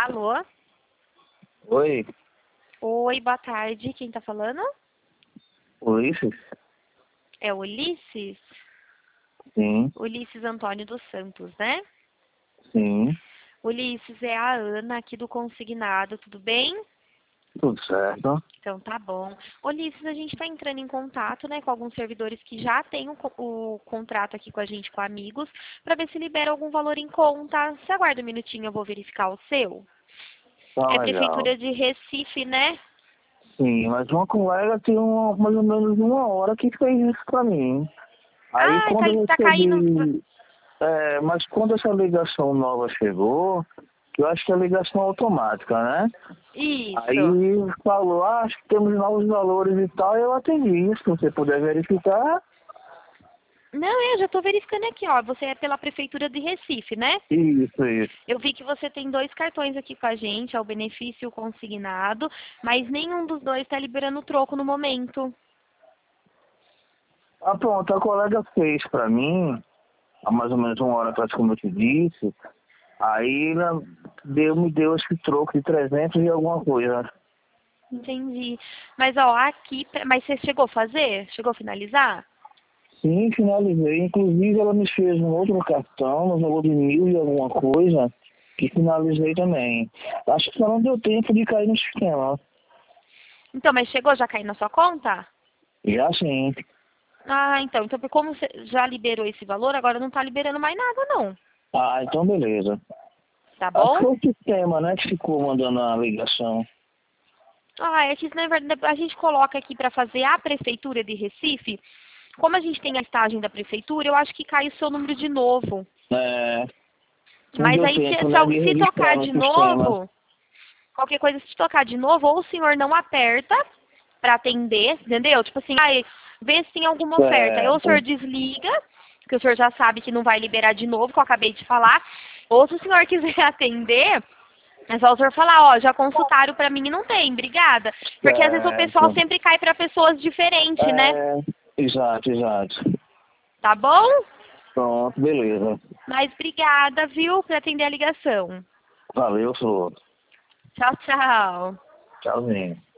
Alô? Oi, Oi, boa tarde. Quem tá falando? Ulisses? É o Ulisses? Sim, Ulisses Antônio dos Santos, né? sim, Ulisses, é a Ana aqui do Consignado, tudo bem? tudo certo. Então tá bom. Ulisses, a gente tá entrando em contato, né, com alguns servidores que já têm o contrato aqui com a gente, com amigos, para ver se libera algum valor em conta. Você aguarda um minutinho, eu vou verificar o seu. Tá É legal. Prefeitura de Recife, né? Sim, mas uma colega tem mais ou menos uma hora que fez isso pra mim. Aí Ah, quando eu tá caindo. recebi, mas quando essa ligação nova chegou, eu acho que é ligação automática, né? Isso. Aí falou, acho que temos novos valores e tal, eu atendi. Se você puder verificar, Não, eu já estou verificando aqui, ó. Você é pela Prefeitura de Recife, né? isso. Eu vi que você tem 2 cartões aqui com a gente, é o benefício e o consignado, mas nenhum dos dois está liberando o troco no momento. Ah, pronto, a colega fez pra mim, há mais ou menos uma hora atrás, como eu te disse. Aí ela me deu esse troco de 300 e alguma coisa. Entendi. Mas, ó, aqui... Mas você chegou a fazer? Chegou a finalizar? Sim, finalizei. Inclusive ela me fez um outro cartão, no valor de 1.000 e alguma coisa, que finalizei também. Acho que só não deu tempo de cair no sistema. Então, mas chegou já a cair na sua conta? Já sim. Ah, então. Então, como você já liberou esse valor, agora não está liberando mais nada, não. Ah, então beleza. Tá Acho que bom? foi o sistema, né, que ficou mandando a ligação. Ah, é que, na verdade, a gente coloca aqui para fazer a Prefeitura de Recife. Como a gente tem a listagem da Prefeitura, eu acho que cai o seu número de novo. É, não Mas deu aí, tempo, né, de se tocar registrar no de sistema. novo, qualquer coisa, se tocar de novo, ou o senhor não aperta para atender, entendeu? Tipo assim, ai, vê se tem alguma oferta. Aí ou o senhor Certo. desliga, que o senhor já sabe que não vai liberar de novo, que eu acabei de falar. Ou se o senhor quiser atender, é só o senhor falar, ó, já consultaram pra mim e não tem, obrigada. Porque às vezes o pessoal Certo. sempre cai pra pessoas diferentes, né? É, exato. Tá bom? Pronto, beleza. Mas obrigada, viu, por atender a ligação. Valeu, Flor. Tchau, tchau. Tchauzinho.